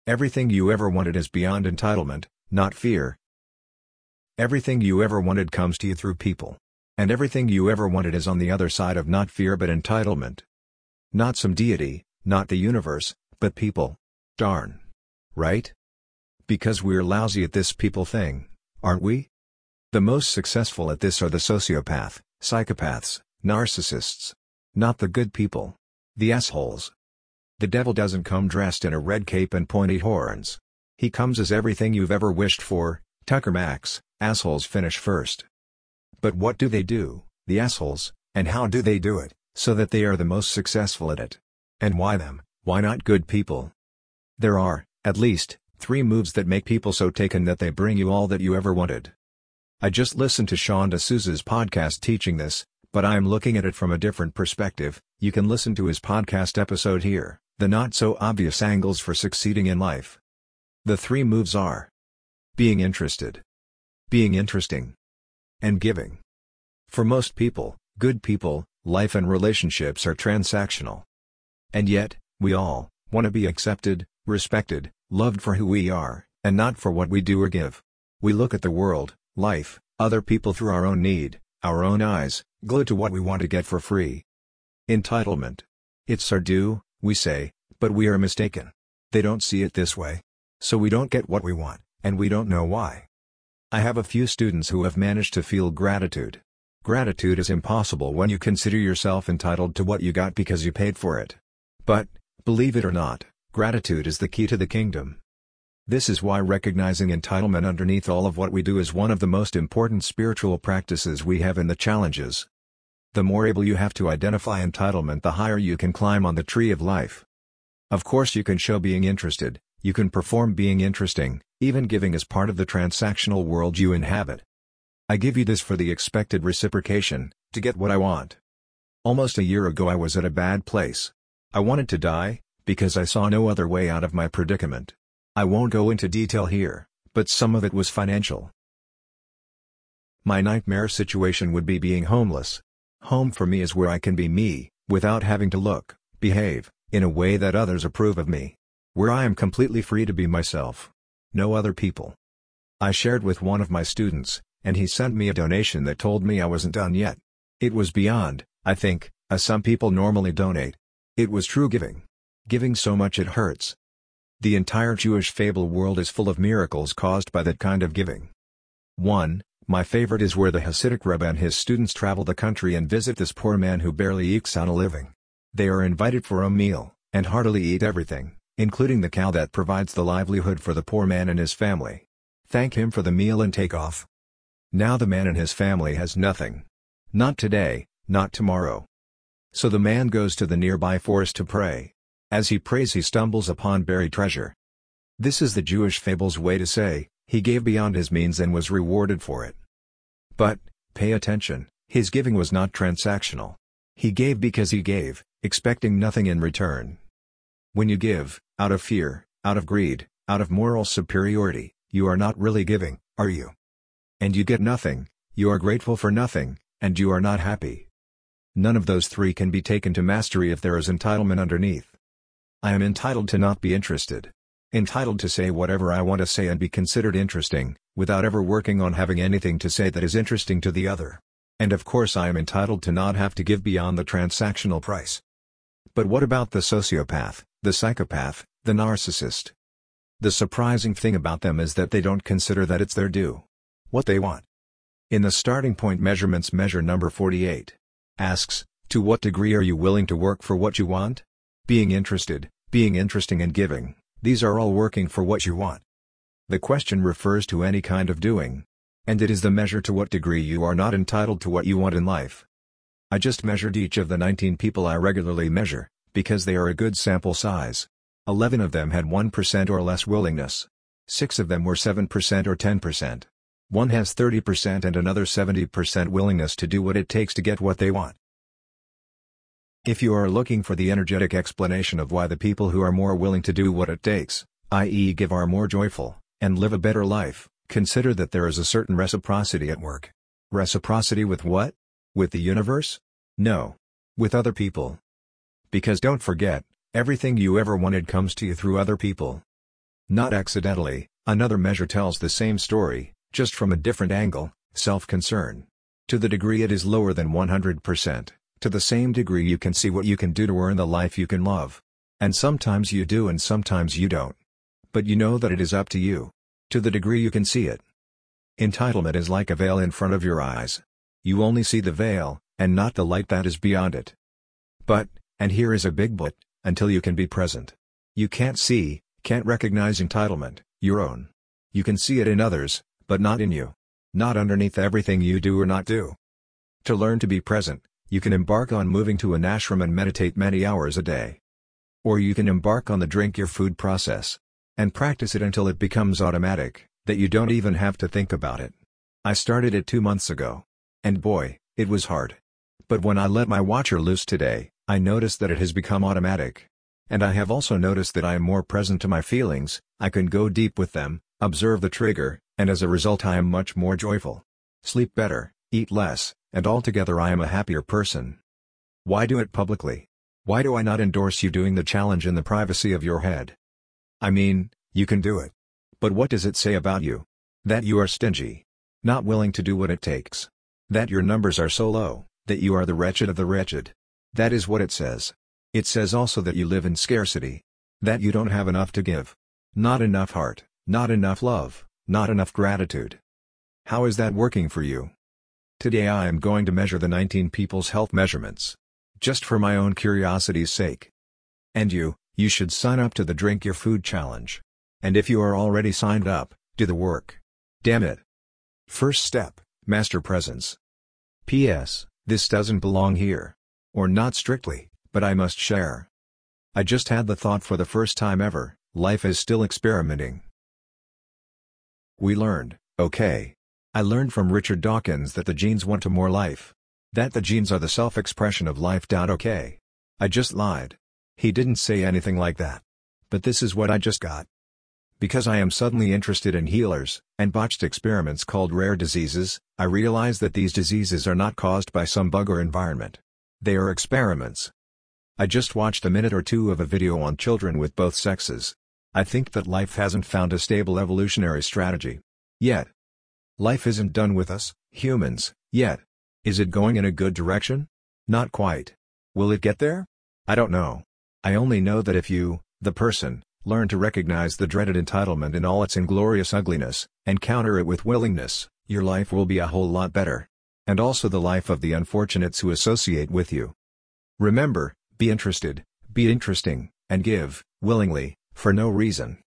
Everything you ever wanted is beyond entitlement, not fear. Everything you ever wanted comes to you through people. And everything you ever wanted is on the other side of not fear but entitlement. Not some deity, not the universe, but people. Darn. Right? Because we're lousy at this people thing, aren't we? The most successful at this are the sociopath, psychopaths, narcissists. Not the good people. The assholes. The devil doesn't come dressed in a red cape and pointy horns. He comes as everything you've ever wished for. Tucker Max, assholes finish first. But what do, the assholes, and how do they do it, so that they are the most successful at it? And why them, why not good people? There are, at least, 3 moves that make people so taken that they bring you all that you ever wanted. I just listened to Sean D'Souza's podcast teaching this, but I am looking at it from a different perspective. You can listen to his podcast episode here, The Not So Obvious Angles for Succeeding in Life. The 3 moves are being interested, being interesting, and giving. For most people, good people, life and relationships are transactional. And yet, we all want to be accepted, respected, loved for who we are, and not for what we do or give. We look at the world, life, other people through our own need, our own eyes, glued to what we want to get for free. Entitlement. It's our due, we say, but we are mistaken. They don't see it this way. So we don't get what we want, and we don't know why. I have a few students who have managed to feel gratitude. Gratitude is impossible when you consider yourself entitled to what you got because you paid for it. But, believe it or not, gratitude is the key to the kingdom. This is why recognizing entitlement underneath all of what we do is one of the most important spiritual practices we have in the challenges. The more able you have to identify entitlement, the higher you can climb on the tree of life. Of course, you can show being interested, you can perform being interesting, even giving is part of the transactional world you inhabit. I give you this for the expected reciprocation, to get what I want. Almost a year ago I was at a bad place. I wanted to die, because I saw no other way out of my predicament. I won't go into detail here, but some of it was financial. My nightmare situation would be being homeless. Home for me is where I can be me, without having to look, behave, in a way that others approve of me. Where I am completely free to be myself. No other people. I shared with one of my students, and he sent me a donation that told me I wasn't done yet. It was beyond, I think, as some people normally donate. It was true giving. Giving so much it hurts. The entire Jewish fable world is full of miracles caused by that kind of giving. 1. My favorite is where the Hasidic Rebbe and his students travel the country and visit this poor man who barely ekes out a living. They are invited for a meal, and heartily eat everything, including the cow that provides the livelihood for the poor man and his family. Thank him for the meal and take off. Now the man and his family has nothing. Not today, not tomorrow. So the man goes to the nearby forest to pray. As he prays he stumbles upon buried treasure. This is the Jewish fable's way to say, he gave beyond his means and was rewarded for it. But, pay attention, his giving was not transactional. He gave because he gave, expecting nothing in return. When you give, out of fear, out of greed, out of moral superiority, you are not really giving, are you? And you get nothing, you are grateful for nothing, and you are not happy. None of those 3 can be taken to mastery if there is entitlement underneath. I am entitled to not be interested. Entitled to say whatever I want to say and be considered interesting, without ever working on having anything to say that is interesting to the other. And of course I am entitled to not have to give beyond the transactional price. But what about the sociopath, the psychopath, the narcissist? The surprising thing about them is that they don't consider that it's their due. What they want. In the Starting Point Measurements measure number 48. Asks, to what degree are you willing to work for what you want? Being interested, being interesting and giving, these are all working for what you want. The question refers to any kind of doing. And it is the measure to what degree you are not entitled to what you want in life. I just measured each of the 19 people I regularly measure, because they are a good sample size. 11 of them had 1% or less willingness. 6 of them were 7% or 10%. One has 30% and another 70% willingness to do what it takes to get what they want. If you are looking for the energetic explanation of why the people who are more willing to do what it takes, i.e. give, are more joyful, and live a better life, consider that there is a certain reciprocity at work. Reciprocity with what? With the universe? No. With other people. Because don't forget, everything you ever wanted comes to you through other people. Not accidentally, another measure tells the same story, just from a different angle: self-concern. To the degree it is lower than 100%, to the same degree you can see what you can do to earn the life you can love. And sometimes you do and sometimes you don't. But you know that it is up to you. To the degree you can see it. Entitlement is like a veil in front of your eyes. You only see the veil, and not the light that is beyond it. But, and here is a big but, until you can be present. You can't see, can't recognize entitlement, your own. You can see it in others, but not in you. Not underneath everything you do or not do. To learn to be present, you can embark on moving to an ashram and meditate many hours a day. Or you can embark on the drink your food process. And practice it until it becomes automatic, that you don't even have to think about it. I started it 2 months ago. And boy, it was hard. But when I let my watcher loose today, I noticed that it has become automatic. And I have also noticed that I am more present to my feelings, I can go deep with them, observe the trigger, and as a result I am much more joyful. Sleep better, eat less, and altogether I am a happier person. Why do it publicly? Why do I not endorse you doing the challenge in the privacy of your head? I mean, you can do it. But what does it say about you? That you are stingy. Not willing to do what it takes. That your numbers are so low, that you are the wretched of the wretched. That is what it says. It says also that you live in scarcity. That you don't have enough to give. Not enough heart, not enough love, not enough gratitude. How is that working for you? Today I am going to measure the 19 people's health measurements. Just for my own curiosity's sake. And you should sign up to the Drink Your Food Challenge. And if you are already signed up, do the work. Damn it. First step, master presence. P.S. This doesn't belong here. Or not strictly, but I must share. I just had the thought for the first time ever, life is still experimenting. We learned, okay. I learned from Richard Dawkins that the genes want to more life. That the genes are the self-expression of life. Okay. I just lied. He didn't say anything like that. But this is what I just got. Because I am suddenly interested in healers, and botched experiments called rare diseases, I realize that these diseases are not caused by some bug or environment. They are experiments. I just watched a minute or two of a video on children with both sexes. I think that life hasn't found a stable evolutionary strategy. Yet. Life isn't done with us, humans, yet. Is it going in a good direction? Not quite. Will it get there? I don't know. I only know that if you, the person, learn to recognize the dreaded entitlement in all its inglorious ugliness, and counter it with willingness, your life will be a whole lot better. And also the life of the unfortunates who associate with you. Remember, be interested, be interesting, and give, willingly, for no reason.